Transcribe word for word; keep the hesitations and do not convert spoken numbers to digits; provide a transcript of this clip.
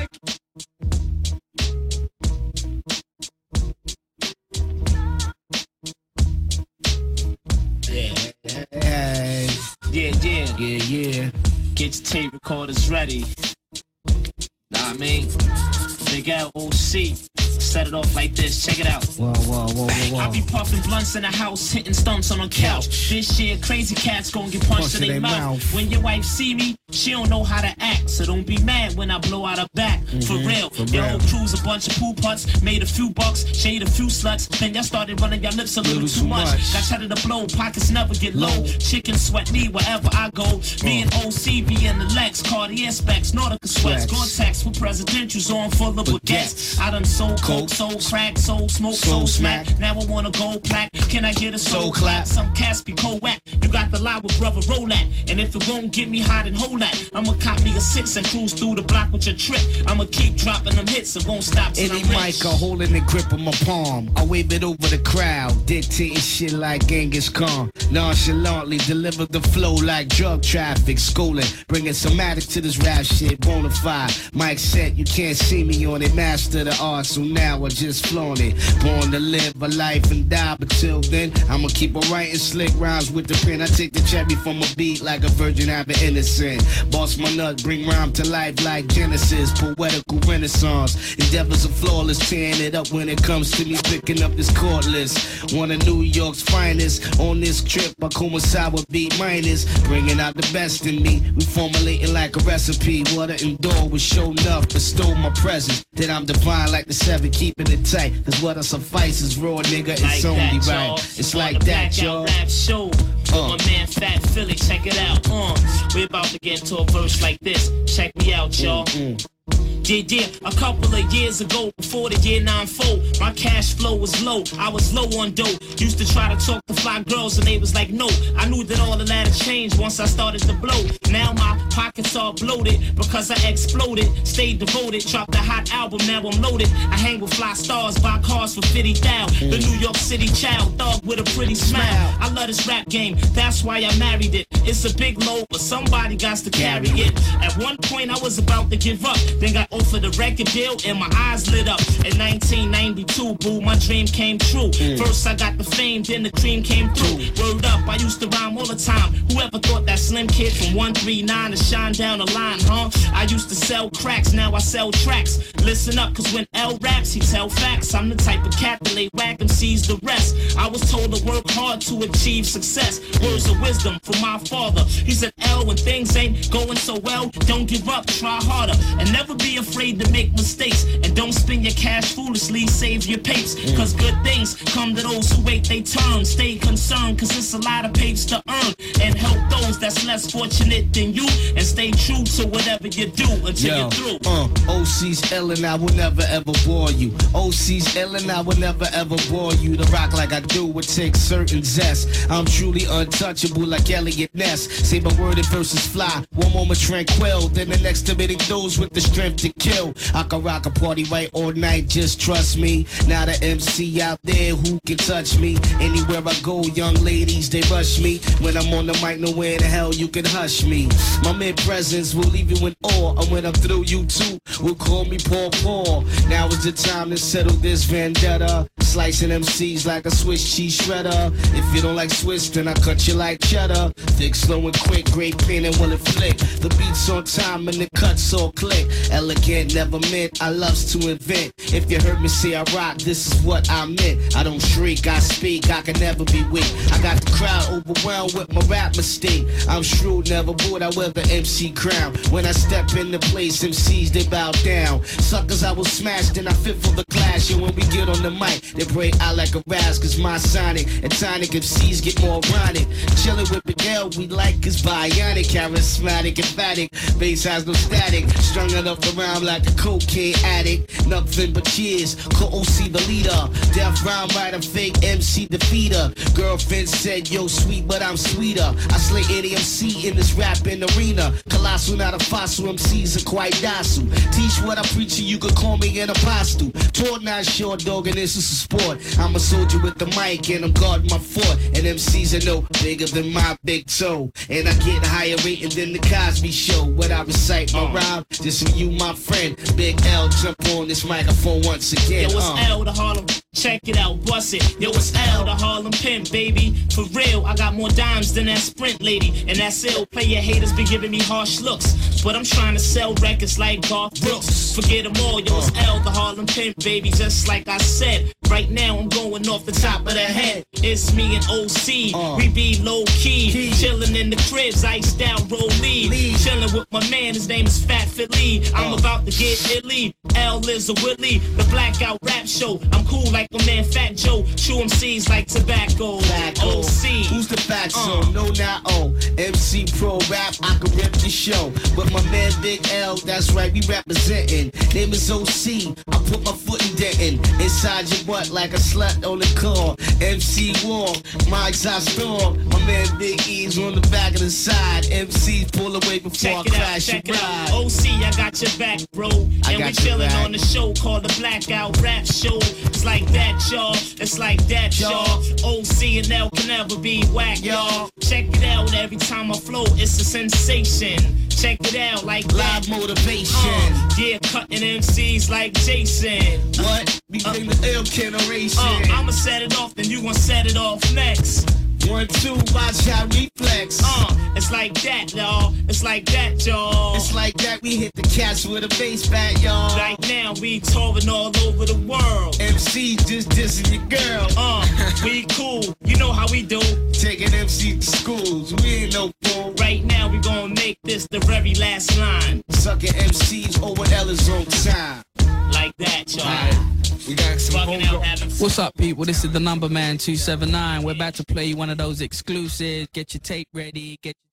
Yeah, yeah, yeah, yeah, yeah. Get your tape recorders ready. Nah, I mean, Big L O C. Set it off like this, check it out. Whoa, whoa, whoa, whoa, whoa. I be puffing blunts in the house, hitting stumps on a couch. This year, crazy cats gon' get punched in their mouth. mouth. When your wife see me, she don't know how to act. So don't be mad when I blow out her back. Mm-hmm. For real, for your real. Whole crew's a bunch of poo putts. Made a few bucks, shade a few sluts. Then y'all started running your lips a little, little too, too much. much. Got cheddar to blow, pockets never get low. low. Chicken sweat me wherever I go. Me and O C be in the Lex, Cartier specs, Nautica sweats. Gore-Tex with presidentials on full of baguettes. I done sold coke, sold crack, soul smoke, soul smack. Now I want a gold plaque. Can I get a soul clap? Some cats be cold whack. You got the lie with brother roll at. And if it won't get me hot and hold that, I'ma cop me a six and cruise through the block with your trip. I'ma keep dropping them hits, it won't stop till Any I'm mic rich. a holding the grip of my palm. I wave it over the crowd, dictating shit like Genghis Khan. Nonchalantly deliver the flow like drug traffic, schooling. Bringing somatic to this rap shit, bonafide. Mic set, you can't see me on it. Master the art, so now I just flaunt it. Born to live a life and die, but till then, I'ma keep on writing slick rhymes with the pen. I take the cherry from a beat like a virgin having innocent. Boss my nut, bring rhyme to life like Genesis. Poetical renaissance. Endeavors are flawless, tearing it up when it comes to me picking up this cordless. One of New York's finest. On this trip, I coincide with B minus. Bringing out the best in me. We formulating like a recipe. What I endure was show enough, bestow my presence. Then I'm divine like the seven, keeping it tight. Cause what I suffice is raw, nigga. It's like only that, right. It's on like that, y'all. Rap show. Uh. My man Fat Philly, check it out. Uh, we about to get into a verse like this. Check me out, y'all. Mm-mm. Yeah, yeah, a couple of years ago, before the year nine four, my cash flow was low, I was low on dough. Used to try to talk to fly girls and they was like, no. I knew that all of that had changed once I started to blow. Now my pockets are bloated because I exploded. Stayed devoted, dropped a hot album, now I'm loaded. I hang with fly stars, buy cars for fifty thousand. The New York City child, thug with a pretty smile. I love this rap game, that's why I married it. It's a big load, but somebody got to carry it. At one point I was about to give up, then got for the record deal and my eyes lit up. In nineteen ninety-two, boo, my dream came true. Mm. First I got the fame, then the cream came through. Word up, I used to rhyme all the time. Whoever thought that slim kid from one three nine to shine down the line, huh? I used to sell cracks, now I sell tracks. Listen up, cause when L raps, he tell facts. I'm the type of cat that lay whack and sees the rest. I was told to work hard to achieve success. Words of wisdom from my father. He said, L, when things ain't going so well, don't give up, try harder. And never be afraid afraid to make mistakes, and don't spend your cash foolishly, save your papes, cause good things come to those who wait they turn. Stay concerned, cause it's a lot of papes to earn, and help those that's less fortunate than you, and stay true to whatever you do until Yo, you're through. Uh, O C's ill and I will never ever bore you. O C's ill and I will never ever bore you. To rock like I do would take certain zest. I'm truly untouchable like Elliot Ness. Say my word and verses fly. One moment tranquil, then the next committing those with the strength to kill. I can rock a party right all night, just trust me. Now the M C out there who can touch me. Anywhere I go, young ladies, they rush me. When I'm on the mic, nowhere in the hell you can hush me. My mid-presence will leave you in awe. And when I'm through, you too will call me Paul Paul. Now is the time to settle this vendetta. Slicing M Cs like a Swiss cheese shredder. If you don't like Swiss, then I cut you like cheddar. Thick, slow and quick, great pain and will it flick. The beat's on time and the cuts all click. Elegant, never meant, I loves to invent. If you heard me say I rock, this is what I meant. I don't shriek, I speak, I can never be weak. I got the crowd overwhelmed with my rap mistake. I'm shrewd, never bored, I wear the M C crown. When I step in the place, M Cs they bow down. Suckers I will smash, then I fit for the clash. And when we get on the mic, they break out like a razz. Cause my sonic and tonic M Cs get more ironic. Chillin' with Big L, we like is bionic. Charismatic, emphatic, bass has no static. Strung it up around like a cocaine addict. Nothing but cheers, call O C the leader. Death rhyme writer, fake M C defeater. Girlfriend said, yo sweet, but I'm sweeter. I slay any M C in this rapping arena. Colossal, not a fossil, M Cs are quite docile. Teach what I preach, you could call me an apostle. Taught not short dog, and this is sport. I'm a soldier with the mic and I'm guarding my fort. And M Cs are no bigger than my big toe. And I get a higher rating than the Cosby Show. When I recite my rhyme, just for you, my friend. Big L, jump on this microphone once again. Yo, it's uh. L to Harlem. Check it out, bust it. Yo, it's L to Harlem Pimp, baby. For real, I got more dimes than that Sprint lady. And that's ill. Player haters be giving me harsh looks. But I'm trying to sell records like Garth Brooks. Forget them all, yo, it's L to Harlem Pimp, baby. Just like I said, right now I'm going off the top of the head. It's me and O C, uh. we be low key, key. Chilling in the cribs, iced out, rollie. Chilling with my man, his name is Fat Philly. I'm uh. about to get illy. L is a Willie, the blackout rap show. I'm cool like my man Fat Joe. Chew M Cs like tobacco. Tobacco. O C. Who's the fat uh. so? No, not O. M C Pro Rap, I can rip the show. But my man Big L, that's right, we representing. Name is O C, I put my foot in dentin'. Inside your butt like a slut on the car. M C War, my exhaust door. My man Big E's on the back of the side. M Cs pull away before check I it crash out, check your it ride. out. O C, I got your back, bro. And I we got chillin' back. on the show called the Blackout Rap Show. It's like that, y'all. It's like that, y'all. O C and L can never be whack, y'all. Check it out, every time I flow, it's a sensation. Check it out, like live that. motivation. Uh, yeah, cutting M Cs like Jason. What? We uh, bring the ill generation. Uh, I'ma set it off, then you gon' set it off next. One, two, watch out, reflex. Uh, it's like that, y'all. It's like that, y'all. It's like that, we hit the cats with a bass bat, y'all. Right now, we touring all over the world. M C just dissing your girl. Uh, we cool. You know how we do. Taking M C to schools, we ain't no fool. Right now, we gon' make this the very last line. Sucking M Cs over Ella's on time. Like that, y'all. Right. We got some Bugging out, having fun. What's up, people? This is the Number Man two seven nine. We're about to play you one of those exclusives. Get your tape ready. Get your